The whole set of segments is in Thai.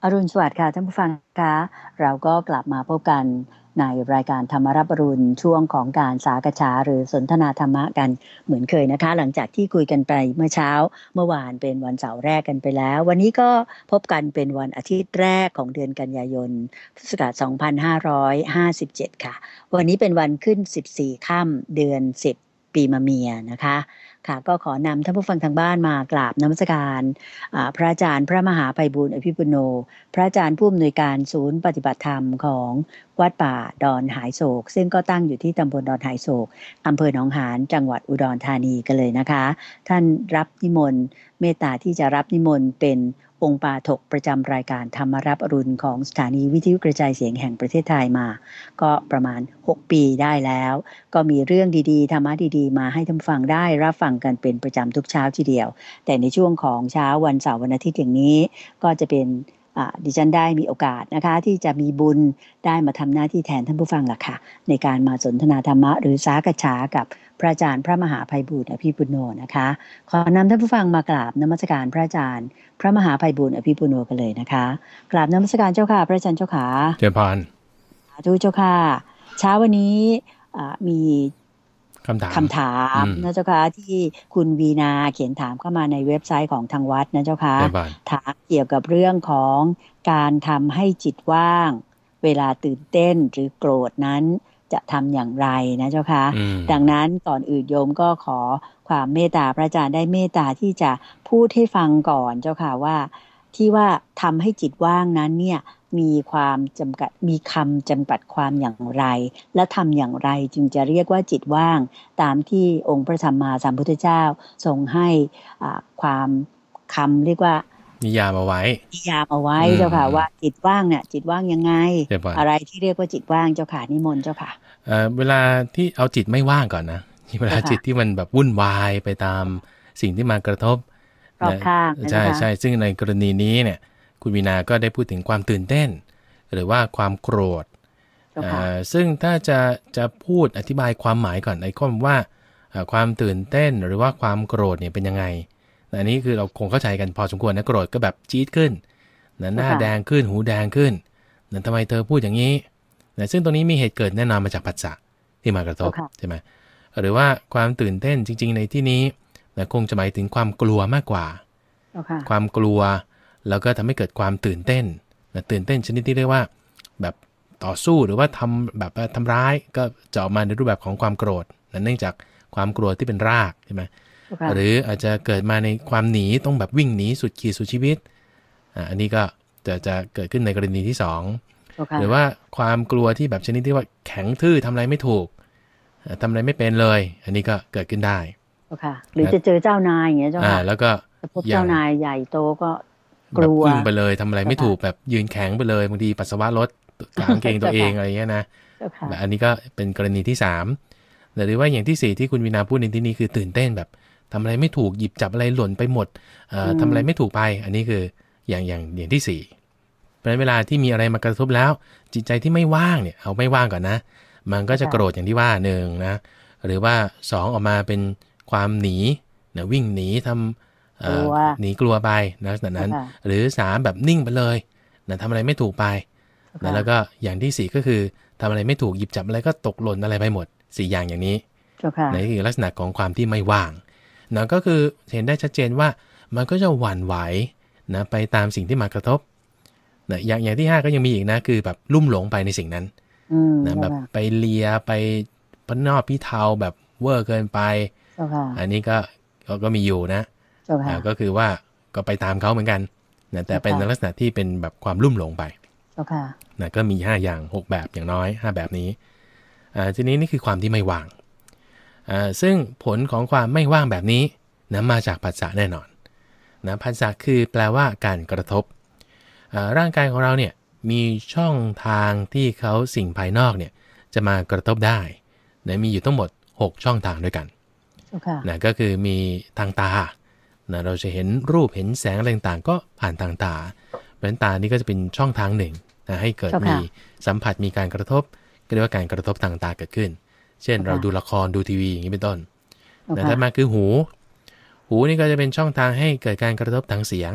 อรุณสวัสดิ์ค่ะท่านผู้ฟังคะเราก็กลับมาพบกันในรายการธรรมรับอรุณช่วงของการสากฉาหรือสนทนาธรรมะกันเหมือนเคยนะคะหลังจากที่คุยกันไปเมื่อเช้าเมื่อวานเป็นวันเสาร์แรกกันไปแล้ววันนี้ก็พบกันเป็นวันอาทิตย์แรกของเดือนกันยายนพุทธศักราช2557ค่ะวันนี้เป็นวันขึ้น14ค่ำเดือน10ปีมะเมียนะคะค่ะก็ขอนำท่านผู้ฟังทางบ้านมากราบนมัสการพระอาจารย์พระมหาไพบูลย์อภิปุโนพระอาจารย์ผู้อำนวยการศูนย์ปฏิบัติธรรมของวัดป่าดอนหายโศกซึ่งก็ตั้งอยู่ที่ตำบลดอนหายโศกอำเภอหนองหานจังหวัดอุดรธานีกันเลยนะคะท่านรับนิมนต์เมตตาที่จะรับนิมนต์เป็นองค์ปาฐกประจำรายการธรรมรับอรุณของสถานีวิทยุกระจายเสียงแห่งประเทศไทยมาก็ประมาณ6ปีได้แล้วก็มีเรื่องดีๆธรรมะดีๆมาให้ท่านฟังได้รับฟังกันเป็นประจำทุกเช้าทีเดียวแต่ในช่วงของเช้าวันเสาร์วันอาทิตย์อย่างนี้ก็จะเป็นดิฉันได้มีโอกาสนะคะที่จะมีบุญได้มาทำหน้าที่แทนท่านผู้ฟังล่ะค่ะในการมาสนทนาธรรมะหรือสากฉากับพระอาจารย์พระมหาไพบูลย์อภิปุโนนะคะขอนำท่านผู้ฟังมากราบนมัสการพระอาจารย์พระมหาไพบูลย์อภิปุโนกันเลยนะคะกราบนมัสการเจ้าค่ะพระอาจารย์เจ้าค่ะเจริญพรสาธุเจ้าค่ะเช้าวันนี้มีคำถามนะเจ้าค่ะที่คุณวีนาเขียนถามเข้ามาในเว็บไซต์ของทางวัดนะเจ้าค่ะถามเกี่ยวกับเรื่องของการทำให้จิตว่างเวลาตื่นเต้นหรือโกรธนั้นจะทำอย่างไรนะเจ้าค่ะดังนั้นก่อนอื่นโยมก็ขอความเมตตาพระอาจารย์ได้เมตตาที่จะพูดให้ฟังก่อนเจ้าค่ะว่าที่ว่าทำให้จิตว่างนั้นเนี่ยมีความจำกัดมีคำจำกัดความอย่างไรและทำอย่างไรจึงจะเรียกว่าจิตว่างตามที่องค์พระสัมมาสัมพุทธเจ้าทรงให้ความคำเรียกว่านิยามเอาไว้เจ้าค่ะว่าจิตว่างเนี่ยจิตว่างยังไงอะไรที่เรียกว่าจิตว่างเจ้าค่ะนิมนต์เจ้าค่ะเวลาที่เอาจิตไม่ว่างก่อนนะเวลาจิตที่มันแบบวุ่นวายไปตามสิ่งที่มากระทบรอบข้างใช่ซึ่งในกรณีนี้เนี่ยคุณวีนาก็ได้พูดถึงความตื่นเต้นหรือว่าความโกรธซึ่งถ้าจะพูดอธิบายความหมายก่อนไอ้ข้อว่าความตื่นเต้นหรือว่าความโกรธเนี่ยเป็นยังไงอันนี้คือเราคงเข้าใจกันพอสมควรนะโกรธก็แบบจี๊ดขึ้นหน้าแดงขึ้นหูแดงขึ้นทำไมเธอพูดอย่างนี้ซึ่งตรงนี้มีเหตุเกิดแน่นอนมาจากผัสสะที่มากระทบใช่ไหมหรือว่าความตื่นเต้นจริงๆในที่นี้คงจะหมายถึงความกลัวมากกว่าความกลัวแล้วก็ทำให้เกิดความตื่นเต้นตื่นเต้นชนิดที่เรียกว่าแบบต่อสู้หรือว่าทำแบบทำร้ายก็จะออกมาในรูปแบบของความโกรธเนื่องจากความกลัวที่เป็นรากใช่ไหมหรืออาจจะเกิดมาในความหนีต้องแบบวิ่งหนีสุดขีดสุดชีวิตอันนี้ก็จะเกิดขึ้นในกรณีที่2หรือว่าความกลัวที่แบบชนิดที่ว่าแข็งทื่อทำอะไรไม่ถูกทำอะไรไม่เป็นเลยอันนี้ก็เกิดขึ้นได้หรือจะเจอเจ้านายอย่างเงี้ยเจ้าค่ะแล้วก็พบเจ้านายใหญ่โตก็กลัวอึ้งไปเลยทำอะไรไม่ถูกแบบยืนแข็งไปเลยบางทีปัสสาวะลดกางเกงตัวเองอะไรเงี้ยนะแบบอันนี้ก็เป็นกรณีที่3หรือว่าอย่างที่4ที่คุณวินาพูดในที่นี้คือตื่นเต้นแบบทำอะไรไม่ถูกหยิบจับอะไรหล่นไปหมดทำอะไรไม่ถูกไปอันนี้คืออย่างที่4เพราะฉะนั้นเวลาที่มีอะไรมากระทบแล้วจิตใจที่ไม่ว่างเนี่ยเอาไม่ว่างก่อนนะมันก็จะโกรธอย่างที่ว่า1นะหรือว่า2ออกมาเป็นความหนีวิ่งหนีทำหนีกลัวไปนะลักษณะนั้นหรือ3แบบนิ่งไปเลยนะทำอะไรไม่ถูกไปนะแล้วก็อย่างที่4ก็คือทำอะไรไม่ถูกหยิบจับอะไรก็ตกหล่นอะไรไปหมด4อย่างอย่างนี้นี่คือลักษณะของความที่ไม่ว่างนะก็คือเห็นได้ชัดเจนว่ามันก็จะหวั่นไหวนะไปตามสิ่งที่มากระทบนะอย่างที่5ก็ยังมีอีกนะคือแบบลุ่มหลงไปในสิ่งนั้นนะแบบไปเลียไปพนอบพิเทาแบบเวอร์เกินไปอันนี้ก็มีอยู่นะก็คือว่าก็ไปตามเขาเหมือนกันนะแต่เป็นลักษณะที่เป็นแบบความลุ่มหลงไปนะก็มี5อย่าง6แบบอย่างน้อย5แบบนี้ทีนี้นี่คือความที่ไม่ว่างซึ่งผลของความไม่ว่างแบบนี้นะมาจากผัสสะแน่นอนนะผัสสะคือแปลว่าการกระทบร่างกายของเราเนี่ยมีช่องทางที่เขาสิ่งภายนอกเนี่ยจะมากระทบได้นะมีอยู่ทั้งหมด6ช่องทางด้วยกันนะก็คือมีทางตานะเราจะเห็นรูปเห็นแสงอะไรต่างๆก็ผ่านทางตาเพราะฉะนั้นตานี่ก็จะเป็นช่องทางหนึ่งนะให้เกิดมีสัมผัสมีการกระทบก็เรียกว่าการกระทบทางตาเกิดขึ้นเช่นเราดูละครดูทีวีอย่างนี้เป็นต้นแต่ถ้ามาคือหูนี่ก็จะเป็นช่องทางให้เกิดการกระทบทางเสียง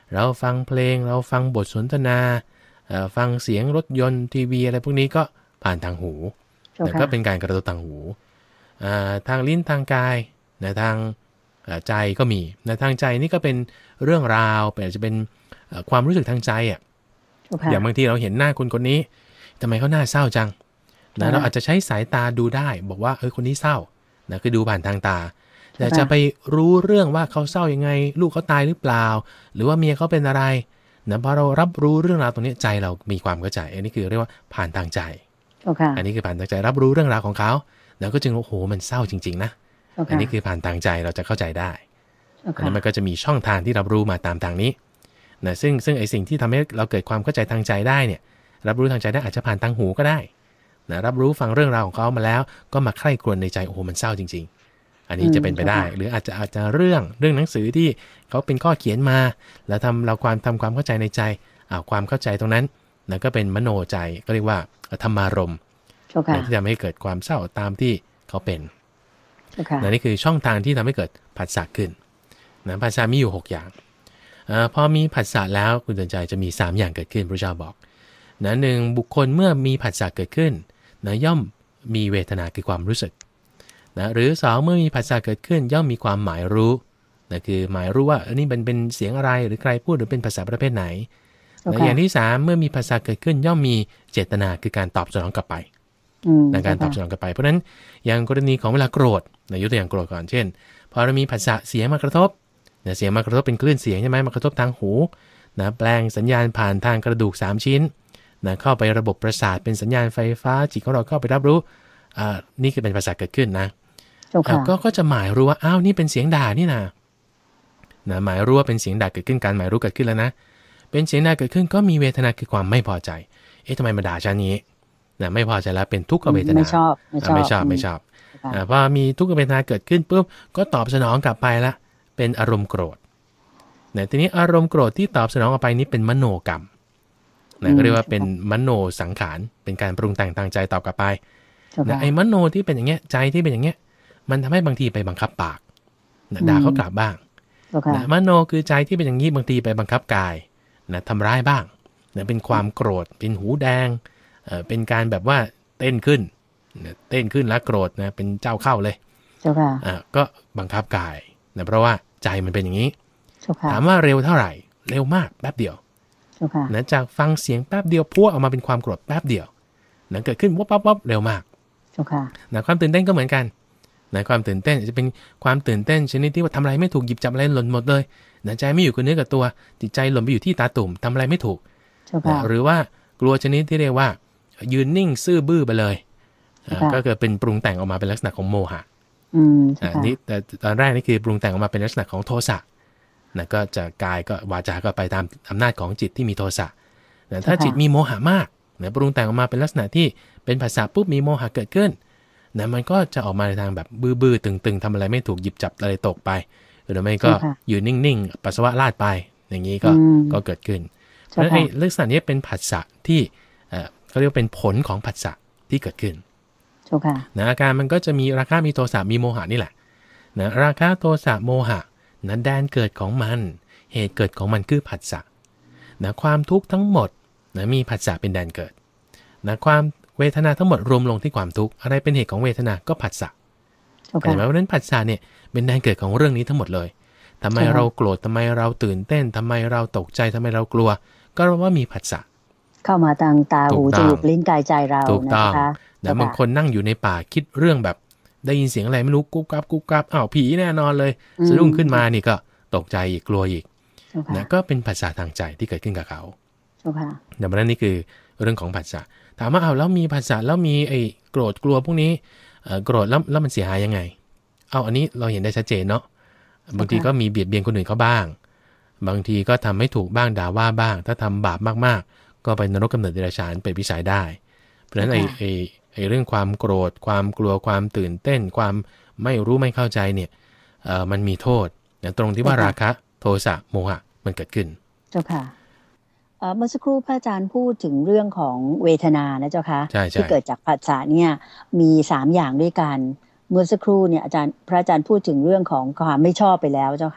เราฟังเพลงเราฟังบทสนทนาฟังเสียงรถยนต์ทีวีอะไรพวกนี้ก็ผ่านทางหูแต่ก็เป็นการกระตุ้นทางหูทางลิ้นทางกายนะทางใจก็มีนะทางใจนี่ก็เป็นเรื่องราวอาจจะเป็นความรู้สึกทางใจอ่ะอย่างบางทีเราเห็นหน้าคนคนนี้ทำไมเขาหน้าเศร้าจังนะเราอาจจะใช้สายตาดูได้บอกว่าคนนี้เศร้านะคือดูผ่านทางตาแต่จะไปรู้เรื่องว่าเขาเศร้ายังไงลูกเขาตายหรือเปล่าหรือว่าเมียเขาเป็นอะไรนะพอเรารับรู้เรื่องราวตรงนี้ใจเรามีความเข้าใจอันนี้คือเรียกว่าผ่านทางใจอันนี้คือผ่านทางใจรับรู้เรื่องราวของเขาแล้วก็จึงโอ้โหมันเศร้าจริงๆนะอันนี้คือผ่านทางใจเราจะเข้าใจได้แล้วมันก็จะมีช่องทางที่รับรู้มาตามทางนี้นะซึ่งไอสิ่งที่ทำให้เราเกิดความเข้าใจทางใจได้เนี่ยรับรู้ทางใจได้อาจจะผ่านทางหูก็ได้นะรับรู้ฟังเรื่องราวของเขามาแล้วก็มาใคร่ครวญในใจโอ้โหมันเศร้าจริงๆอันนี้จะเป็นไปได้หรืออาจจะเรื่องหนังสือที่เขาเป็นข้อเขียนมาแล้วเราทำความเข้าใจในใจความเข้าใจตรงนั้นนะก็เป็นมโนใจก็เรียกว่าธรรมารมณ์ที่ทำให้เกิดความเศร้าตามที่เขาเป็นนี่คือช่องทางที่ทำให้เกิดผัสสะขึ้นนะผัสสะมีอยู่6อย่างพอมีผัสสะแล้วคุณเตือนใจจะมี3อย่างเกิดขึ้นพระเจ้าบอกนะหนึ่งบุคคลเมื่อมีผัสสะเกิดขึ้นนะย่อมมีเวทนาคือความรู้สึกนะหรือ2เมื่อมีผัสสะเกิดขึ้นย่อมมีความหมายรู้นะคือหมายรู้ว่าอันนี้เป็นเสียงอะไรหรือใครพูดหรือเป็นภาษาประเภทไหนนะอย่างที่3เมื่อมีผัสสะเกิดขึ้นย่อมมีเจตนาคือการตอบสนองกลับไปในการตอบสนองกลับไปเพราะฉะนั้นอย่างกรณีของเวลาโกรธยกตัวอย่างโกรธก่อนเช่นพอเรามีผัสสะเสียงมากระทบเสียงมากระทบเป็นคลื่นเสียงใช่ไหมมากระทบทางหูนะแปลงสัญญาณผ่านทางกระดูก3ชิ้นนะเข้าไประบบประสาทเป็นสัญญาณไฟฟ้าจิตของเราเข้าไปรับรู้นี่คือเป็นผัสสะเกิดขึ้นนะก็จะหมายรู้ว่าอ้าวนี่เป็นเสียงด่านี่นะหมายรู้ว่าเป็นเสียงด่าเกิดขึ้นการหมายรู้เกิดขึ้นแล้วนะเป็นเสียงด่าเกิดขึ้นก็มีเวทนาคือความไม่พอใจทำไมมาด่าฉันนี้นะไม่พอใจแล้วเป็นทุกขเวทนาไม่ชอบพอมีทุกขเวทนาเกิดขึ้นปุ๊บก็ตอบสนองกลับไปละเป็นอารมณ์โกรธนะทีนี้อารมณ์โกรธที่ตอบสนองออกไปนี้เป็นมโนกรรมนะก็เรียกว่าเป็นมโนสังขารเป็นการปรุงแต่งทางใจตอบกลับไปนะไอ้มโนที่เป็นอย่างเงี้ยใจที่เป็นอย่างเงี้ยมันทำให้บางทีไปบังคับปากนะด่าเขากลับบ้างนะมโนคือใจที่เป็นอย่างนี้บางทีไปบังคับกายนะทำร้ายบ้างนะเป็นความโกรธเป็นหูแดงเป็นการแบบว่าเต้นขึ้นแล้วโกรธนะเป็นเจ้าเข้าเลยก็บังคับกายนะเพราะว่าใจมันเป็นอย่างนี้ถามว่าเร็วเท่าไหร่เร็วมากแป๊บเดียวนะจากฟังเสียงแป๊บเดียวพัวออกมาเป็นความโกรธแป๊บเดียวนะเกิดขึ้นวับเร็วมากนะความตื่นเต้นก็เหมือนกันนะความตื่นเต้นจะเป็นความตื่นเต้นชนิดที่ว่าทำอะไรไม่ถูกหยิบจับอะไรหล่นหมดเลยนะใจไม่อยู่กับเนื้อกับตัวจิตใจหล่นไปอยู่ที่ตาตุ่มทำอะไรไม่ถูกหรือว่ากลัวชนิดที่เรียกว่ายืนนิ่งซื่อบื้อไปเลยก็เกิดเป็นปรุงแต่งออกมาเป็นลักษณะของโมหะนี่แต่ตอนแรกนี่คือปรุงแต่งออกมาเป็นลักษณะของโทสะนะก็จะกายก็วาจาก็ไปตามอำนาจของจิตที่มีโทสะนะถ้าจิตมีโมหะมากนะปรุงแต่งออกมาเป็นลักษณะที่เป็นภาษาปุ๊บมีโมหะเกิดขึ้นนะมันก็จะออกมาในทางแบบบื้อๆตึงๆทำอะไรไม่ถูกหยิบจับอะไรตกไปหรือไม่ก็ยืนนิ่งๆปัสสาวะลาดไปอย่างนี้ก็เกิดขึ้นเพราะฉะนั้นไอ้ลักษณะนี้เป็นผัสสะที่เขาเรียกว่าเป็นผลของผัสสะที่เกิดขึ้นนะอาการมันก็จะมีราคะมีโทสะมีโมหะนี่แหละนะราคะโทสะโมหะนะแดนเกิดของมันเหตุเกิดของมันคือผัสสะนะความทุกข์ทั้งหมดนะมีผัสสะเป็นแดนเกิดนะความเวทนาทั้งหมดรวมลงที่ความทุกข์อะไรเป็นเหตุของเวทนาก็ผัสสะเพราะฉะนั้นผัสสะเนี่ยเป็นแดนเกิดของเรื่องนี้ทั้งหมดเลยทำไมเราโกรธทำไมเราตื่นเต้นทำไมเราตกใจทำไมเรากลัวก็เพราะว่ามีผัสสะเข้ามาทางตาหูจมูกลิ้นกายใจเรานะคะแต่บางคนนั่งอยู่ในป่าคิดเรื่องแบบได้ยินเสียงอะไรไม่รู้กุ๊บกับอ้าวผีแน่นอนเลยสะดุ้งขึ้นมานี่ก็ตกใจอีกกลัวอีกนะก็เป็นผัสสะทางใจที่เกิดขึ้นกับเขาแต่เพราะนั้นนี่คือเรื่องของผัสสะถามว่าเอาแล้วมีผัสสะแล้วมีไอ้โกรธกลัวพวกนี้โกรธแล้วมันเสียหายยังไงอันนี้เราเห็นได้ชัดเจนเนาะบางทีก็มีเบียดเบียนคนอื่นเขาบ้างบางทีก็ทำให้ถูกบ้างด่าว่าบ้างถ้าทำบาปมากๆก็ไปนรกกำเนิดเดรัจฉานเป็นวิสัยได้เพราะฉะนั้นไอ้เรื่องความโกรธความกลัวความตื่นเต้นความไม่รู้ไม่เข้าใจเนี่ยมันมีโทษตรงที่ว่าราคะโทสะโมหะมันเกิดขึ้นเจ้าค่ะเมื่อสักครู่พระอาจารย์พูดถึงเรื่องของเวทนานะเจ้าค่ะที่เกิดจากผัสสะเนี่ยมี3อย่างด้วยกันเมื่อสักครู่เนี่ยพระอาจารย์พูดถึงเรื่องของความไม่ชอบไปแล้วเจ้าค่ะ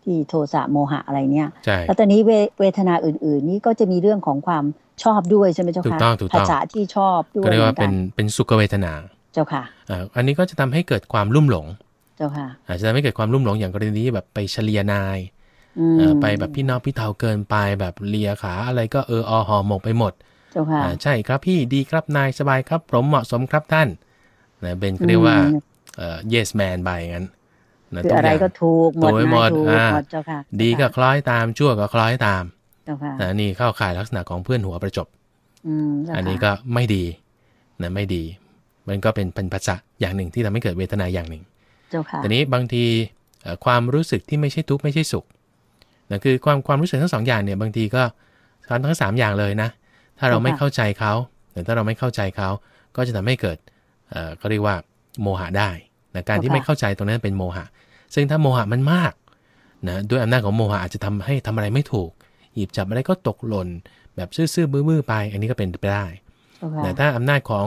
ที่โทสะโมหะอะไรเนี่ยใช่แล้วตอนนี้เวทนาอื่นๆนี่ก็จะมีเรื่องของความชอบด้วยใช่ไหมเจ้าค่ะถูกภาต้องษาที่ชอบด้วยก็เรียกว่าเป็นสุขเวทนาเจ้าค่ะอันนี้ก็จะทำให้เกิดความลุ่มหลงเจ้าค่ะอาจจะทำให้เกิดความลุ่มหลงอย่างกรณีที่แบบไปเฉลียนายไปแบบพี่น้องพี่เทาเกินไปแบบเลียขาอะไรก็ห่อหมกไปหมดเจ้าค่ะใช่ครับพี่ดีครับนายสบายครับผมเหมาะสมครับท่านนะเป็นเรียกว่าyes man ไปงั้นนะคืออะไรก็ถูกหมดหมดเจ้าค่ะดีก็คล้อยตามชั่วก็คล้อยตามเจ้าค่ะนี่เข้าข่ายลักษณะของเพื่อนหัวประจบอันนี้ก็ไม่ดีนะไม่ดีมันก็เป็นภาษาอย่างหนึ่งที่ทำให้เกิดเวทนาอย่างหนึ่งเจ้าค่ะแต่นี้บางทีความรู้สึกที่ไม่ใช่ทุกข์ไม่ใช่สุขนะคือความรู้สึกทั้งสองอย่างเนี่ยบางทีก็ทั้ง3อย่างเลยนะถ้าเราไม่เข้าใจเขาหรือถ้าเราไม่เข้าใจเขาก็จะทำให้เกิดก็เรียกว่าโมหะได้นะการที่ไม่เข้าใจตรงนั้นเป็นโมหะซึ่งถ้าโมหะมันมากนะด้วยอำนาจของโมหะอาจจะทำให้ทำอะไรไม่ถูกหยิบจับอะไรก็ตกหล่นแบบซื่อๆบื้อๆไปอันนี้ก็เป็นไปได้แต่ถ้าอำนาจของ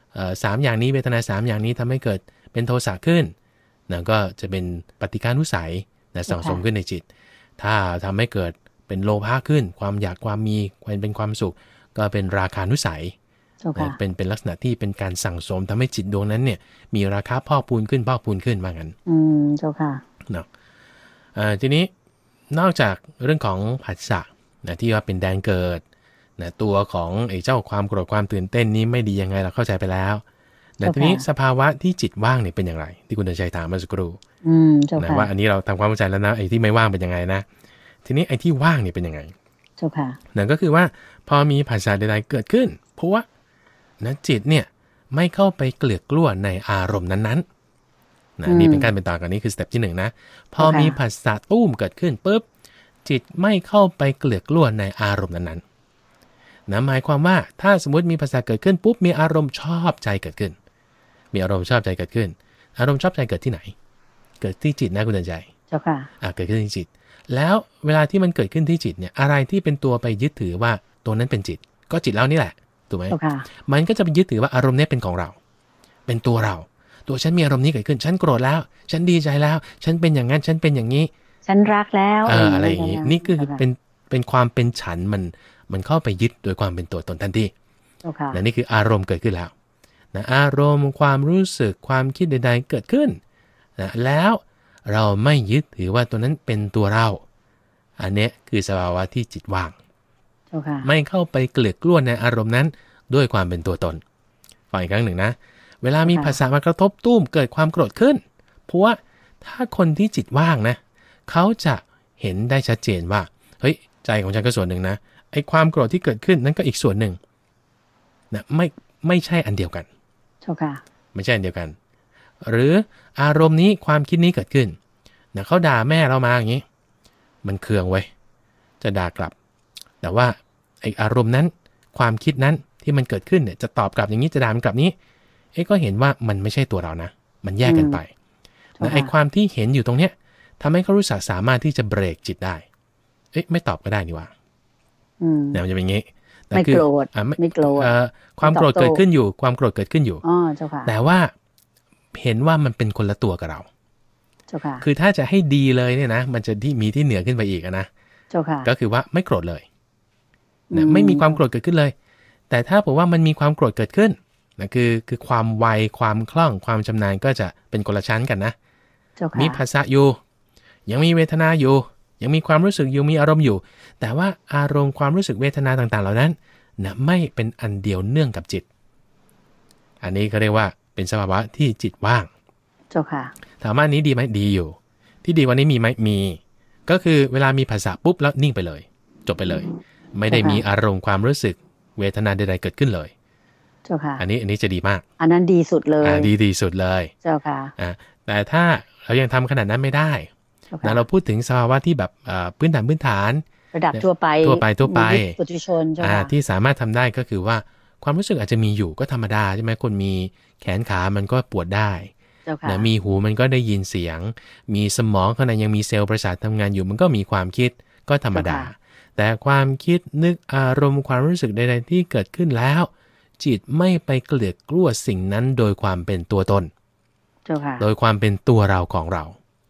3อย่างนี้เวทนา3อย่างนี้ทำให้เกิดเป็นโทสะขึ้นนะก็จะเป็นปฏิฆานุสัยนะสั่งสมขึ้นในจิตถ้าทำให้เกิดเป็นโลภะขึ้นความอยากความมีเป็นความสุขก็เป็นราคานุสัยเป็นลักษณะที่เป็นการสั่งสมทำให้จิตดวงนั้นเนี่ยมีราคาพอกพูนขึ้นว่างั้นเจ้าค่ะเนาะทีนี้นอกจากเรื่องของผัสสะนะที่ว่าเป็นแดนเกิดนะตัวของไอ้เจ้าความโกรธความตื่นเต้นนี้ไม่ดียังไงเราเข้าใจไปแล้วแต่ทีนี้สภาวะที่จิตว่างเนี่ยเป็นอย่างไรที่คุณเดินชัยถามเมื่อสักครู่นะว่าอันนี้เราทำความเข้าใจแล้วนะไอ้ที่ไม่ว่างเป็นยังไงนะทีนี้ไอ้ที่ว่างเนี่ยเป็นยังไงเจ้าค่ะนั่นก็คือว่าพอมีผัสสะใดๆเกิดขึ้นเพราะว่านะจิตเนี่ยไม่เข้าไปเกลือกกลั้วในอารมณ์นั้นๆนะนี่เป็นการเป็นต่อกันนี้คือสเต็ปที่1นะพอมีผัสสะตุ้มเกิดขึ้นปุ๊บจิตไม่เข้าไปเกลือกกลั้วในอารมณ์นั้นๆนะหมายความว่าถ้าสมมติมีผัสสะเกิดขึ้นปุ๊บมีอารมณ์ชอบใจเกิดขึ้นมีอารมณ์ชอบใจเกิดขึ้นอารมณ์ชอบใจเกิดที่ไหนเกิดที่จิตนะคุณเดินใจเจ้าค่ะเกิดขึ้นที่จิตแล้วเวลาที่มันเกิดขึ้นที่จิตเนี่ยอะไรที่เป็นตัวไปยึดถือว่าตัวนั้นเป็นจิตก็จิตเรานี่แหละถูกไหมมันก็จะไปยึดถือว่าอารมณ์นี้เป็นของเราเป็นตัวเราตัวฉันมีอารมณ์นี้เกิดขึ้นฉันโกรธแล้วฉันดีใจแล้วฉันเป็นอย่างนั้นฉันเป็นอย่างนี้ฉันรักแล้วอะไรอย่างนี้นี่คือเป็นความเป็นฉันมันเข้าไปยึดโดยความเป็นตัวตนทันทีและนี่คืออารมณ์เกิดขึ้นแล้วนะอารมณ์ความรู้สึกความคิดใดๆเกิดขึ้นนะแล้วเราไม่ยึดถือว่าตัวนั้นเป็นตัวเราอันนี้คือสภาวะที่จิตว่างไม่เข้าไปเกลือกกลั้วในอารมณ์นั้นด้วยความเป็นตัวตนฟังอีกครั้งหนึ่งนะเวลามีภาษามากระทบตุ้มเกิดความโกรธขึ้นเพราะว่าถ้าคนที่จิตว่างนะเขาจะเห็นได้ชัดเจนว่าเฮ้ยใจของฉันก็ส่วนหนึ่งนะไอ้ความโกรธที่เกิดขึ้นนั่นก็อีกส่วนหนึ่งนะไม่ใช่อันเดียวกันไม่ใช่อันเดียวกันหรืออารมณ์นี้ความคิดนี้เกิดขึ้นนะเขาด่าแม่เรามาอย่างนี้มันเคืองไว้จะด่ากลับแต่ว่าไออารมณ์นั้นความคิดนั้นที่มันเกิดขึ้นเนี่ยจะตอบกลับอย่างนี้จะด่ามันกลับนี้ก็เห็นว่ามันไม่ใช่ตัวเรานะมันแยกกันไปนะไอความที่เห็นอยู่ตรงเนี้ยทำให้เขารู้สึกสามารถที่จะเบรกจิตได้ไม่ตอบก็ได้นี่ว่าเนี่ยมันจะเป็นอย่างนี้ไม่โกรธไม่โกรธความโกรธเกิดขึ้นอยู่ความโกรธเกิดขึ้นอยู่แต่ว่าเห็นว่ามันเป็นคนละตัวกับเราคือถ้าจะให้ดีเลยเนี่ยนะมันจะมีที่เหนือขึ้นไปอีกนะก็คือว่าไม่โกรธเลยนะไม่มีความโกรธเกิดขึ้นเลยแต่ถ้าบอกว่ามันมีความโกรธเกิดขึ้นนะคือความไวความคล่องความชำนาญก็จะเป็นคนละชั้นกันนะมีภาษาอยู่ยังมีเวทนาอยู่ยังมีความรู้สึกอยู่มีอารมณ์อยู่แต่ว่าอารมณ์ความรู้สึกเวทนาต่างๆเหล่านั้นนะไม่เป็นอันเดียวเนื่องกับจิตอันนี้ก็เรียกว่าเป็นสภาวะที่จิตว่างเจ้าค่ะถามว่านี้ดีไหมดีอยู่ที่ดีกว่านี้มีไหมมีก็คือเวลามีภาษาปุ๊บแล้วนิ่งไปเลยจบไปเลยไม่ได้มีอารมณ์ความรู้สึกเวทนาใดๆเกิดขึ้นเลยเจ้าค่ะอันนี้จะดีมากอันนั้นดีสุดเลยดีสุดเลยเจ้าค่ะแต่ถ้าเรายังทำขนาดนั้นไม่ได้นะเราพูดถึงสภาวะที่แบบพื้นฐานระดับทั่วไปปุถุชนที่สามารถทำได้ก็คือว่าความรู้สึกอาจจะมีอยู่ก็ธรรมดาใช่ไหมคนมีแขนขามันก็ปวดได้นะมีหูมันก็ได้ยินเสียงมีสมองข้างในยังมีเซลล์ประสาททำงานอยู่มันก็มีความคิดก็ธรรมดาแต่ความคิดนึกอารมณ์ความรู้สึกใดๆที่เกิดขึ้นแล้วจิตไม่ไปเกลือกกลั้วสิ่งนั้นโดยความเป็นตัวตนโดยความเป็นตัวเราของเรา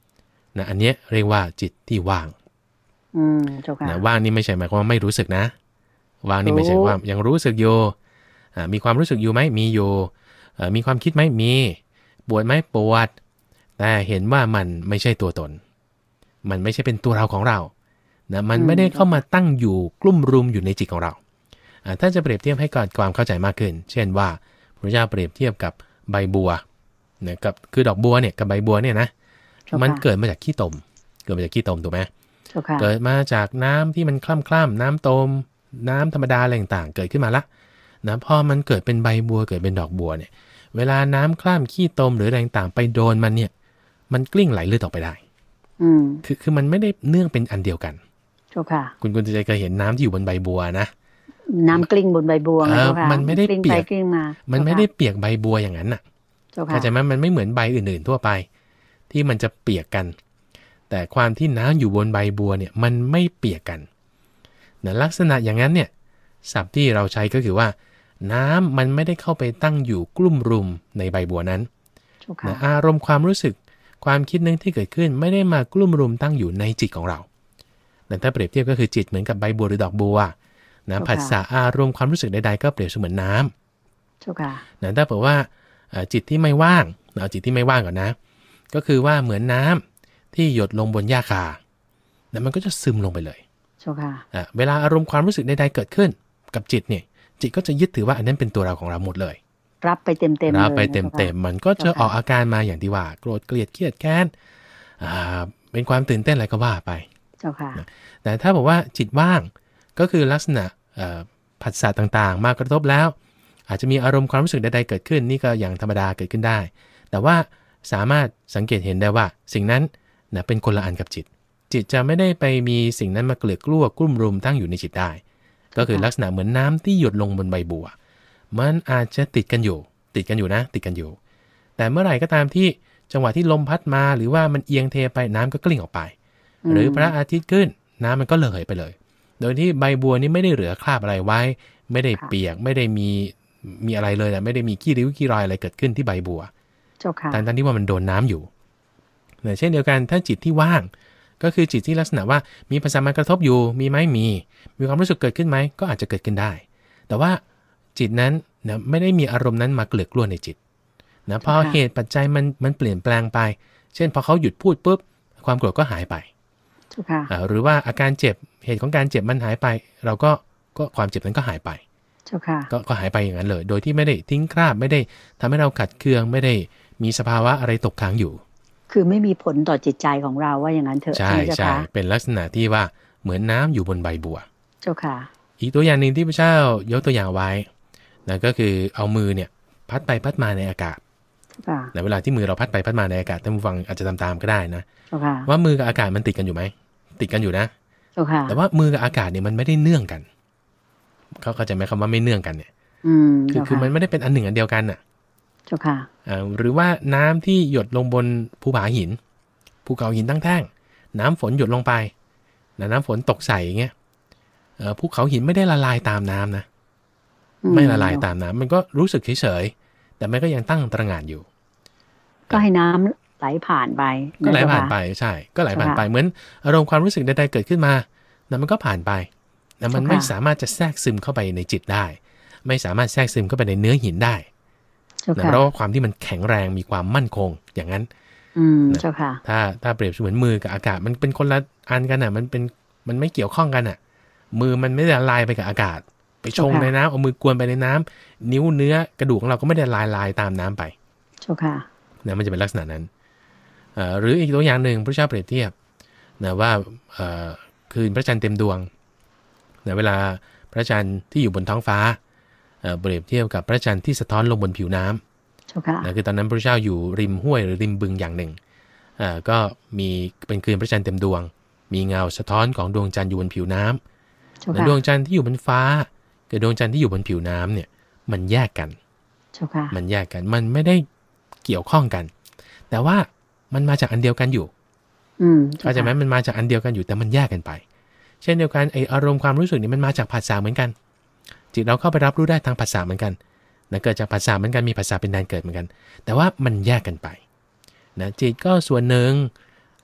นะอันเนี้ยเรียกว่าจิตที่ว่างเจ้าค่ะนะว่างนี่ไม่ใช่หมายความว่าไม่รู้สึกนะว่างนี่ไม่ใช่ว่ายังรู้สึกอยู่มีความรู้สึกอยู่ไหมมีอยู่มีความคิดไหมมีปวดไหมปวดแต่เห็นว่ามันไม่ใช่ตัวตนมันไม่ใช่เป็นตัวเราของเรานะมันไม่ได้เข้ามาตั้งอยู่กลุ่มรุมอยู่ในจิตของเราถ้าจะเปรียบเทียบให้เกิดความเข้าใจมากขึ้นเช่นว่าพระเจ้าเปรียบเทียบกับใบบัวเนี่ยกับคือดอกบัวเนี่ยกับใบบัวเนี่ยนะมันเกิดมาจากขี้ตมเกิดมาจากขี้ตมถูกไหมเกิดมาจากน้ำที่มันคล่ำน้ำตมน้ำธรรมดาอะไรต่างๆเกิดขึ้นมาละนะพอมันเกิดเป็นใบบัวเกิดเป็นดอกบัวเนี่ยเวลาน้ำคล่ำขี้ตมหรืออะไรต่างๆไปโดนมันเนี่ยมันกลิ้งไหลเลือดออกไปได้คือมันไม่ได้เนื่องเป็นอันเดียวกันเจ้าค่ะคุณจะเคยเห็นน้ำที่อยู่บนใบบัวนะน้ำกลิ้งบนใบบัวไงเจ้าค่ะมันไม่ได้เปียกมันไม่ได้เปียกใบบัวอย่างนั้นน่ะเข้าใจไหมมันไม่เหมือนใบอื่นๆทั่วไปที่มันจะเปียกกันแต่ความที่น้ำอยู่บนใบบัวเนี่ยมันไม่เปียกกันนะลักษณะอย่างนั้นเนี่ยศัพท์ที่เราใช้ก็คือว่าน้ำมันไม่ได้เข้าไปตั้งอยู่กลุ่มรุมในใบบัวนั้นนะอารมณ์ความรู้สึกความคิดนึงที่เกิดขึ้นไม่ได้มากลุ่มรุมตั้งอยู่ในจิตของเราแต่ถ้าเปรียบเทียบก็คือจิตเหมือนกับใบบัวหรือดอกบัวนะผัสสะอารมณ์ความรู้สึกใดๆก็เปรียบเสมือนน้ำนะถ้าเผื่อว่าจิตที่ไม่ว่างเอาจิตที่ไม่ว่างก่อนนะก็คือว่าเหมือนน้ำที่หยดลงบนหญ้าคาแล้วมันก็จะซึมลงไปเลยเวลาอารมณ์ความรู้สึกใดๆเกิดขึ้นกับจิตเนี่ยจิตก็จะยึดถือว่าอันนั้นเป็นตัวเราของเราหมดเลยรับไปเต็มรับไปเต็มมันก็จะออกอาการมาอย่างที่ว่าโกรธเกลียดเครียดแค้นเป็นความตื่นเต้นอะไรก็ว่าไปแต่ถ้าบอกว่าจิตว่างก็คือลักษณะผัสสะต่างๆมากระทบแล้วอาจจะมีอารมณ์ความรู้สึกใดๆเกิดขึ้นนี่ก็อย่างธรรมดาเกิดขึ้นได้แต่ว่าสามารถสังเกตเห็นได้ว่าสิ่งนั้นนะเป็นคนละอันกับจิตจะไม่ได้ไปมีสิ่งนั้นมาเกลือกกลั้วกลุ่มรุมตั้งอยู่ในจิตได้ก็คือลักษณะเหมือนน้ำที่หยดลงบนใบบัวมันอาจจะติดกันอยู่แต่เมื่อไหร่ก็ตามที่จังหวะที่ลมพัดมาหรือว่ามันเอียงเทไปน้ำก็กลิ้งออกไปหรือพระอาทิตย์ขึ้นน้ำมันก็ระเหยไปเลยโดยที่ใบบัวนี้ไม่ได้เหลือคราบอะไรไว้ไม่ได้เปียกไม่ได้มีอะไรเลยนะไม่ได้มีขี้ริ้วขี้รอยอะไรเกิดขึ้นที่ใบบัวทั้งที่ว่ามันโดนน้ำอยู่เช่นเดียวกันถ้าจิตที่ว่างก็คือจิตที่ลักษณะว่ามีภาษามากระทบอยู่มีไหมมีความรู้สึกเกิดขึ้นไหมก็อาจจะเกิดขึ้นได้แต่ว่าจิตนั้นนะไม่ได้มีอารมณ์นั้นมาเกลือกกลั้วในจิตนะพอเหตุปัจจัยมันเปลี่ยนแปลงไปเช่นพอเขาหยุดพูดปุ๊บความโกรธก็หายไปหรือว่าอาการเจ็บเหตุของการเจ็บมันหายไปเราก็ความเจ็บนั้นก็หายไปก็หายไปอย่างนั้นเลยโดยที่ไม่ได้ทิ้งคราบไม่ได้ทำให้เราขัดเคืองไม่ได้มีสภาวะอะไรตกค้างอยู่คือไม่มีผลต่อจิตใจของเราว่าอย่างนั้นเถอะใช่เป็นลักษณะที่ว่าเหมือนน้ำอยู่บนใบบัวเจ้าค่ะอีกตัวอย่างหนึ่งที่พระเจ้ายกตัวอย่างไว้นะก็คือเอามือเนี่ยพัดไปพัดมาในอากาศในเวลาที่มือเราพัดไปพัดมาในอากาศท่านผู้ฟังอาจจะตามๆก็ได้นะว่ามือกับอากาศมันติดกันอยู่ไหมติดกันอยู่นะแต่ว่ามือกับอากาศเนี่ยมันไม่ได้เนื่องกันเขาเข้าใจไหมคำว่าไม่เนื่องกันเนี่ยคือมันไม่ได้เป็นอันหนึ่งอันเดียวกันน่ะหรือว่าน้ำที่หยดลงบนภูเขาหินตั้งแท่งน้ำฝนหยดลงไปน้ำฝนตกใส่อย่างเงี้ยภูเขาหินไม่ได้ละลายตามน้ำนะไม่ละลายตามน้ำมันก็รู้สึกเฉยๆแต่มันก็ยังตั้งตระหง่านอยู่ก็ให้น้ำไหลผ่านไปก็ไหลผ่านไปใช่ก็ไหลผ่านไปเหมือนอารมณ์ความรู้สึกใดๆเกิดขึ้นมาแล้วมันก็ผ่านไปแล้วมันไม่สามารถจะแทรกซึมเข้าไปในจิตได้ไม่สามารถแทรกซึมเข้าไปในเนื้อหินได้เพราะว่าความที่มันแข็งแรงมีความมั่นคงอย่างนั้นเจ้าค่ะถ้าเปรียบเหมือนมือกับอากาศมันเป็นคนละอันกันอ่ะมันไม่เกี่ยวข้องกันอ่ะมือมันไม่ได้ละลายไปกับอากาศไปชงในน้ำเอามือกวนไปในน้ำนิ้วเนื้อกระดูกของเราก็ไม่ได้ลายตามน้ำไปเจ้าค่ะนะมันจะเป็นลักษณะนั้นหรืออีกตัวอย่างหนึ่งพระเจ้าเปรียบเทียบนะว่าคืนพระจันทร์เต็มดวงนะเวลาพระจันทร์ที่อยู่บนท้องฟ้าเปรียบเทียบกับพระจันทร์ที่สะท้อนลงบนผิวน้ำนะคือตอนนั้นพระเจ้าอยู่ริมห้วยหรือริมบึงอย่างหนึ่งก็มีเป็นคืนพระจันทร์เต็มดวงมีเงาสะท้อนของดวงจันทร์อยู่บนผิวน้ำดวงจันทร์ที่อยู่บนฟ้ากับดวงจันทร์ที่อยู่บนผิวน้ำเนี่ยมันแยกกันมันไม่ได้เกี่ยวข้องกันแต่ว่ามันมาจากอันเดียวกันอยู่เข้าใจไหมมันมาจากอันเดียวกันอยู่แต่มันแยกกันไปเช่นเดียวกันไออารมณ์ความรู้สึกนี่มันมาจากผัสสะเหมือนกันจิตเราเข้าไปรับรู้ได้ทางผัสสะเหมือนกันนะเกิดจากผัสสะเหมือนกันมีผัสสะเป็นแดนเกิดเหมือนกันแต่ว่ามันแยกกันไปนะจิตก็ส่วนหนึ่ง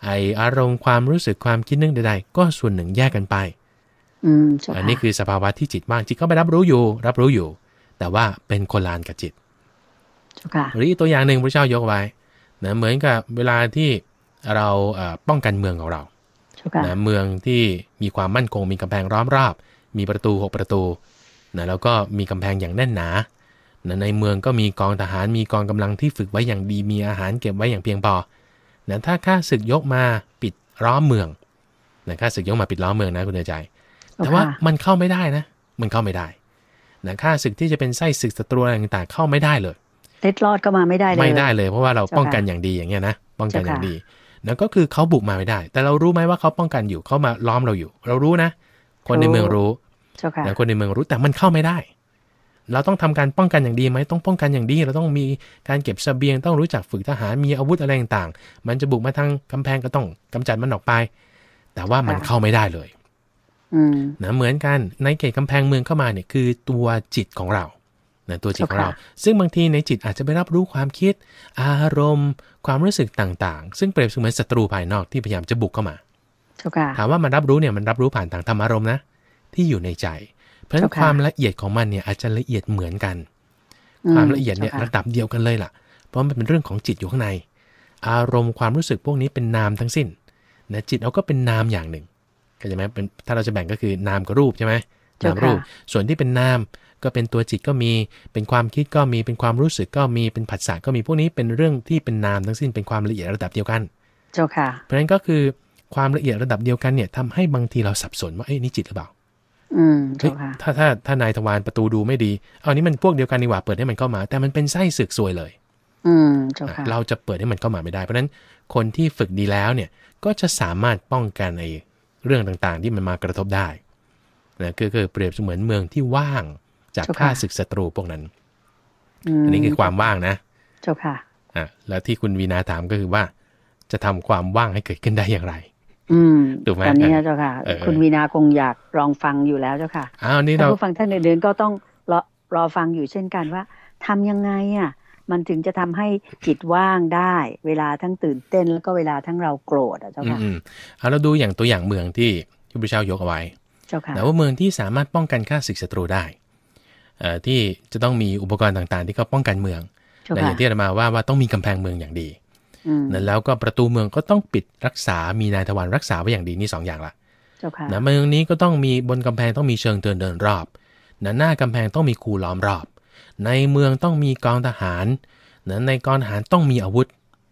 ไออารมณ์ความรู้สึกความคิดนึกใดๆก็ส่วนหนึ่งแยกกันไปอันนี้คือสภาวะที่จิตว่างจิตก็ไปรับรู้อยู่แต่ว่าเป็นคนละอันกับจิตหรือตัวอย่างหนึ่งพระเจ้ายกไว้นะเหมือนกับเวลาที่เราป้องกันเมืองของเรานะเมืองที่มีความมั่นคงมีกำแพงล้อมรอบมีประตู6ประตูนะแล้วก็มีกำแพงอย่างแน่นหนานะในเมืองก็มีกองทหารมีกองกำลังที่ฝึกไว้อย่างดีมีอาหารเก็บไว้อย่างเพียงพอนะถ้าข้าศึกยกมาปิดล้อมเมืองนะข้าศึกยกมาปิดล้อมเมืองนะคุณเดชใจแต่ว่ามันเข้าไม่ได้นะมันเข้าไม่ได้นะข้าศึกที่จะเป็นไส้ศึกศัตรูอะไรต่างๆเข้าไม่ได้เลยเล็ดลอดก็มาไม่ได้เลยเพราะว่าเราป้องกันอย่างดีอย่างเงี้ยนะป้องกันอย่างดีนั่นก็คือเขาบุกมาไม่ได้แต่เรารู้ไหมว่าเขาป้องกันอยู่เขามาล้อมเราอยู่เรารู้นะคนในเมืองรู้แต่คนในเมืองรู้แต่มันเข้าไม่ได้เราต้องทำการป้องกันอย่างดีไหมต้องป้องกันอย่างดีเราต้องมีการเก็บเสบียงต้องรู้จักฝึกทหารมีอาวุธอะไรต่างๆมันจะบุกมาทางกำแพงก็ต้องกำจัดมันออกไปแต่ว่ามันเข้าไม่ได้เลยนะเหมือนกันในเขตกำแพงเมืองเข้ามาเนี่ยคือตัวจิตของเรานะตัวจิตของเราซึ่งบางทีในจิตอาจจะไปรับรู้ความคิดอารมณ์ความรู้สึกต่างๆซึ่งเปรียบเสมือนศัตรูภายนอกที่พยายามจะบุกเข้ามาถามว่ามันรับรู้เนี่ยมันรับรู้ผ่านทางธรรมอารมณ์นะที่อยู่ในใจเพราะฉะนั้นความละเอียดของมันเนี่ยอาจจะละเอียดเหมือนกันความละเอียดเนี่ยระดับเดียวกันเลยล่ะเพราะมันเป็นเรื่องของจิตอยู่ข้างในอารมณ์ความรู้สึกพวกนี้เป็นนามทั้งสิ้นนะจิตเราก็เป็นนามอย่างหนึ่งเข้าใจไหมเป็นถ้าเราจะแบ่งก็คือนามกับรูปใช่ไหมนามรูปส่วนที่เป็นนามก็เป็นตัวจิตก็มีเป็นความคิดก็มีเป็นความรู้สึกก็มีเป็นผัสสะก็มีพวกนี้เป็นเรื่องที่เป็นนามทั้งสิ้นเป็นความละเอียดระดับเดียวกันเจ้าค่ะเพราะฉะนั้นก็คือความละเอียดระดับเดียวกันเนี่ยทำให้บางทีเราสับสนว่านี่จิตหรือเปล่าเจ้าค่ะถ้านายทวารประตูดูไม่ดีเอานี่มันพวกเดียวกันนี่หว่าเปิดให้มันเข้ามาแต่มันเป็นไส้ศึกซวยเลยเจ้าค่ะเราจะเปิดให้มันเข้ามาไม่ได้เพราะฉะนั้นคนที่ฝึกดีแล้วเนี่ยก็จะสามารถป้องกันในเรื่องต่างๆที่มันมากระทบได้นะคือเปรียบเสมือนเมืองที่ว่างจากข้าศึกศัตรูพวกนั้นอันนี้คือความว่างนะเจ้าค่ะแล้วที่คุณวีนาถามก็คือว่าจะทำความว่างให้เกิดขึ้นได้อย่างไรถูกไหมตอนนี้เจ้าค่ะคุณวีนาคงอยากลองฟังอยู่แล้วเจ้าค่ะนี่เราผู้ฟังท่านอื่นๆก็ต้องรอฟังอยู่เช่นกันว่าทำยังไงมันถึงจะทำให้จิตว่างได้เวลาทั้งตื่นเต้นแล้วก็เวลาทั้งเราโกรธเจ้าค่ะเราดูอย่างตัวอย่างเมืองที่พระเจ้ายกเอาไว้แต่ว่าเมืองที่สามารถป้องกันข้าศึกศัตรูได้ที่จะต้องมีอุปกรณ์ต่างๆที่เขาป้องกันเมืองอย่างที่อาจารย์มาว่าต้องมีกำแพงเมืองอย่างดีแล้วก็ประตูเมืองก็ต้องปิดรักษามีนายทวารรักษาไว้อย่างดีนี่2อย่างละเมืองนี้ก็ต้องมีบนกำแพงต้องมีเชิงเดินรอบหน้ากำแพงต้องมีคูล้อมรอบในเมืองต้องมีกองทหารในกองทหารต้องมีอาวุธ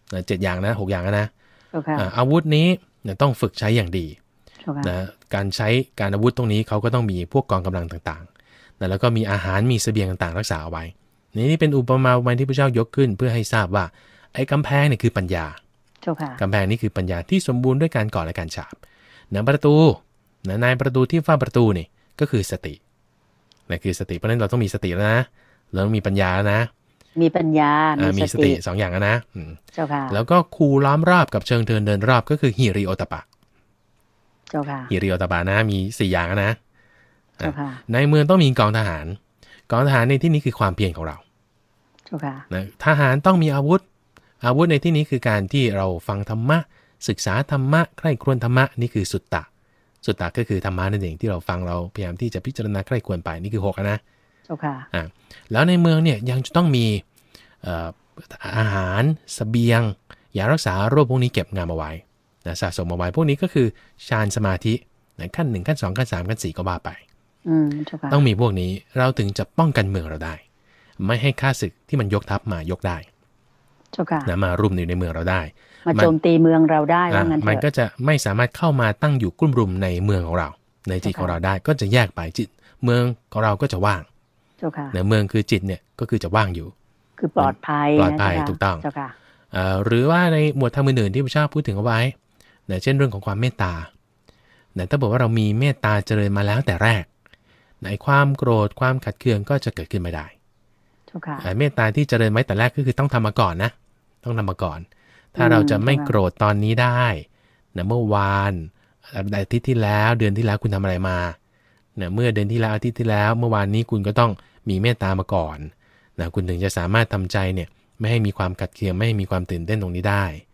7อย่างนะ6อย่างนะอาวุธนี้ต้องฝึกใช้อย่างดีการใช้การอาวุธตรงนี้เขาก็ต้องมีพวกกองกำลังต่างๆแล้วก็มีอาหารมีเสบียงต่างๆรักษาเอาไว้นี่เป็นอุปมาที่พระเจ้ายกขึ้นเพื่อให้ทราบว่าไอ้กำแพงเนี่ยคือปัญญากำแพงนี่คือปัญญาที่สมบูรณ์ด้วยการก่อและการฉาบประตูในประตูที่ฝ้าประตูนี่ก็คือสตินั่นคือสติเพราะฉะนั้นเราต้องมีสติแล้วนะเราต้องมีปัญญาแล้วนะมีปัญญามีสติ2อย่างนะเจ้าค่ะแล้วก็คูล้อมรอบกับเชิงเดินรอบก็คือหิริโอตปะเจ้าค่ะหิริโอตปะนะมี4อย่างนะในเมืองต้องมีกองทหารในที่นี้คือความเพียรของเราทหารต้องมีอาวุธในที่นี้คือการที่เราฟังธรรมะศึกษาธรรมะใคร่ครวญธรรมะนี่คือสุตตะก็คือธรรมะนั่นเองที่เราฟังเราพยายามที่จะพิจารณาใคร่ครวญไปนี่คือ6นะแล้วในเมืองเนี่ยยังจะต้องมีอาหารเสบียงยารักษาโรคพวกนี้เก็บงามเอาไว้สะสมเอาไว้พวกนี้ก็คือฌานสมาธิขั้น1ขั้น2ขั้น3ขั้น4ก็ว่าไปต้องมีพวกนี้เราถึงจะป้องกันเมืองเราได้ไม่ให้ข้าศึกที่มันยกทัพมายกได้มารุมอยู่ในเมืองเราได้มาโจมตีเมืองเราได้ว่างั้นเถอะมันก็จะไม่สามารถเข้ามาตั้งอยู่กลุ่มรุมในเมืองของเราในจิตของเราได้ก็จะแยกไปจิตเมืองของเราก็จะว่างในเมืองคือจิตเนี่ยก็คือจะว่างอยู่คือปลอดภัยถูกต้องหรือว่าในหมวดธรรมอื่นๆที่พระเจ้าพูดถึงเอาไว้เช่นเรื่องของความเมตตาถ้าบอกว่าเรามีเมตตาเจริญมาแล้วแต่แรกในความโกรธความขัดเคืองก็จะเกิดขึ้นไม่ได้เมตตาที่เจริญไว้แต่แรกก็คือต้องทำมาก่อนนะต้องทำมาก่อนถ้าเราจะไม่โกรธตอนนี้ได้เมื่อวานอาทิตย์ที่แล้วเดือนที่แล้วคุณทำอะไรมาเมื่อเดือนที่แล้วอาทิตย์ที่แล้วเมื่อวานนี้คุณก็ต้องมีเมตตามาก่อนคุณถึงจะสามารถทำใจเนี่ยไม่ให้มีความขัดเคืองไม่ให้มีความตื่นเต้นตรงนี้ได้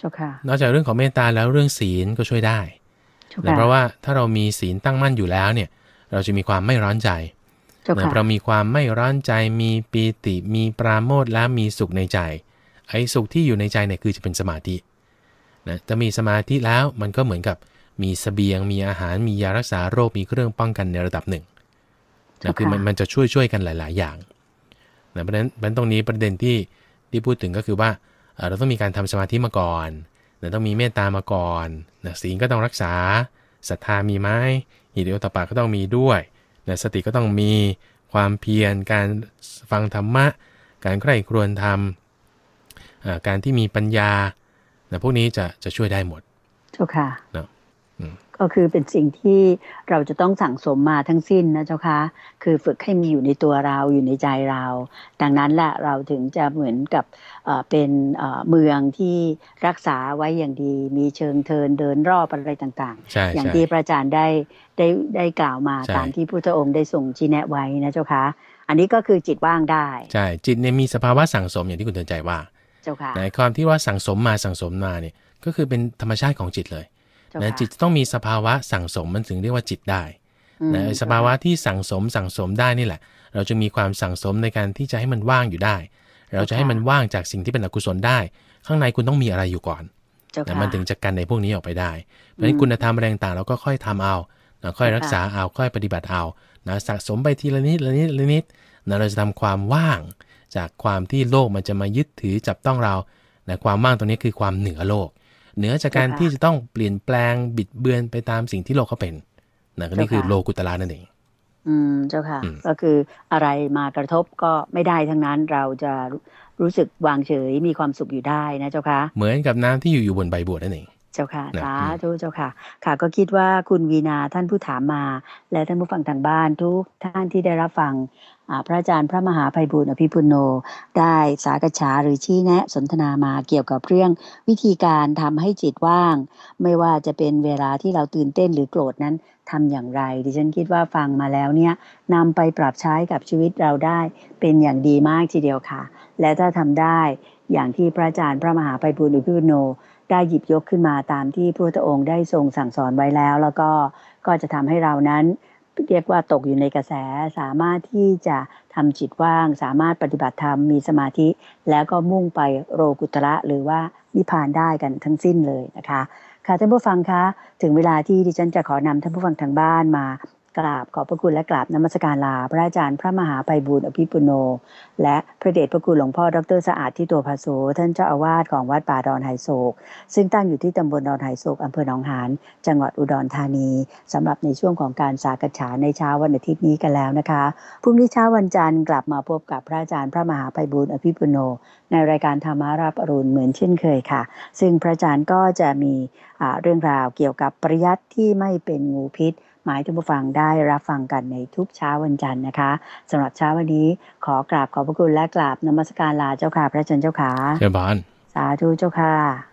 นอกจากเรื่องของเมตตาแล้วเรื่องศีลก็ช่วยได้เพราะว่าถ้าเรามีศีลตั้งมั่นอยู่แล้วเนี่ยเราจะมีความไม่ร้อนใจเรามีความไม่ร้อนใจมีปีติมีปราโมทย์และมีสุขในใจไอ้สุขที่อยู่ในใจเนี่ยคือจะเป็นสมาธินะจะมีสมาธิแล้วมันก็เหมือนกับมีเสบียงมีอาหารมียารักษาโรคมีเครื่องป้องกันในระดับหนึ่งนะคือมันจะช่วยกันหลายๆอย่างนะเพราะฉะนั้นตรงนี้ประเด็นที่พูดถึงก็คือว่าเราต้องมีการทำสมาธิมาก่อนนะต้องมีเมตตามาก่อนนะศีลก็ต้องรักษาศรัทธามีไหมหิริโอตปปะก็ต้องมีด้วยนะสติก็ต้องมีความเพียรการฟังธรรมะการใคร่ครวญธรรมการที่มีปัญญานะพวกนี้จะช่วยได้หมดเจ้าค่ะก็คือเป็นสิ่งที่เราจะต้องสั่งสมมาทั้งสิ้นนะเจ้าค่ะคือฝึกให้มีอยู่ในตัวเราอยู่ในใจเราดังนั้นแหละเราถึงจะเหมือนกับเป็นเมืองที่รักษาไว้อย่างดีมีเชิงเทินเดินรอบอะไรต่างๆอย่างที่พระอาจารย์ได้กล่าวมาตามที่พุทธองค์ได้ทรงชี้แนะไว้นะเจ้าค่ะอันนี้ก็คือจิตว่างได้ใช่จิตเนี่ยมีสภาวะสั่งสมอย่างที่คุณเตือนใจว่าเจ้าค่ะในความที่ว่าสั่งสมมาเนี่ยก็คือเป็นธรรมชาติของจิตเลยนะจิตต้องมีสภาวะสั่งสมมันถึงเรียกว่าจิตได้นะสภาวะที่สั่งสมได้นี่แหละเราจะมีความสั่งสมในการที่จะให้มันว่างอยู่ได้เราจะให้มันว่างจากสิ่งที่เป็นอกุศลได้ข้างในคุณต้องมีอะไรอยู่ก่อนนะมันถึงจะกันในพวกนี้ออกไปได้เพราะฉะนั้นคุณธรรมอะไรต่างๆเราก็ค่อยทำเอาค่อยรักษาเอาค่อยปฏิบัติเอานะสะสมไปทีละนิดนะเราจะทำความว่างจากความที่โลกมันจะมายึดถือจับต้องเรานะความว่างตรงนี้คือความเหนือโลกเหนือจากการที่จะต้องเปลี่ยนแปลงบิดเบือนไปตามสิ่งที่โลกเขาเป็นนะนี่คือโลกุตละนั่นเองเจ้าค่ะก็คืออะไรมากระทบก็ไม่ได้ทั้งนั้นเราจะรู้สึกวางเฉยมีความสุขอยู่ได้นะเจ้าค่ะเหมือนกับน้ำที่อยู่บนใบบัวนั่นเองเจ้าค่ะสาธุเจ้าค่ะค่ะก็คิดว่าคุณวีนาท่านผู้ถามมาและท่านผู้ฟังทางบ้านทุกท่านที่ได้รับฟังพระอาจารย์พระมหาไพบูลย์อภิปุโนได้สากฉาหรือชี้แนะสนทนามาเกี่ยวกับเรื่องวิธีการทำให้จิตว่างไม่ว่าจะเป็นเวลาที่เราตื่นเต้นหรือโกรธนั้นทำอย่างไรดิฉันคิดว่าฟังมาแล้วเนี่ยนำไปปรับใช้กับชีวิตเราได้เป็นอย่างดีมากทีเดียวค่ะและถ้าทำได้อย่างที่พระอาจารย์พระมหาไพบูลย์อภิปุโนได้หยิบยกขึ้นมาตามที่พระพุทธองค์ได้ทรงสั่งสอนไว้แล้วก็จะทำให้เรานั้นเรียกว่าตกอยู่ในกระแสสามารถที่จะทำจิตว่างสามารถปฏิบัติธรรมมีสมาธิแล้วก็มุ่งไปโลกุตระหรือว่านิพพานได้กันทั้งสิ้นเลยนะคะค่ะท่านผู้ฟังคะถึงเวลาที่ดิฉันจะขอนำท่านผู้ฟังทางบ้านมากราบขอบพระคุณและกราบนมัสการลาพระอาจารย์พระมหาไพบูลย์อภิปุโนและพระเดชพระคุณหลวงพ่อดร.สะอาดทิโตภาโสท่านเจ้าอาวาสของวัดป่าดอนไหโศกซึ่งตั้งอยู่ที่ตำบลดอนไหโศกอำเภอหนองหานจังหวัดอุดรธานีสำหรับในช่วงของการสากฉาในเช้าวันอาทิตย์นี้กันแล้วนะคะพรุ่งนี้เช้าวันจันทร์กลับมาพบกับพระอาจารย์พระมหาไพบูลย์อภิปุโนในรายการธรรมารับอรุณเหมือนเช่นเคยค่ะซึ่งพระอาจารย์ก็จะมีเรื่องราวเกี่ยวกับปริยัติที่ไม่เป็นงูพิษหมายท่านผู้ฟังได้รับฟังกันในทุกเช้าวันจันทร์นะคะสำหรับเช้าวันนี้ขอกราบขอบพระคุณและกราบนมัสการลาเจ้าค่ะพระอาจารย์เจ้าค่ะเชิญบานสาธุเจ้าค่ะ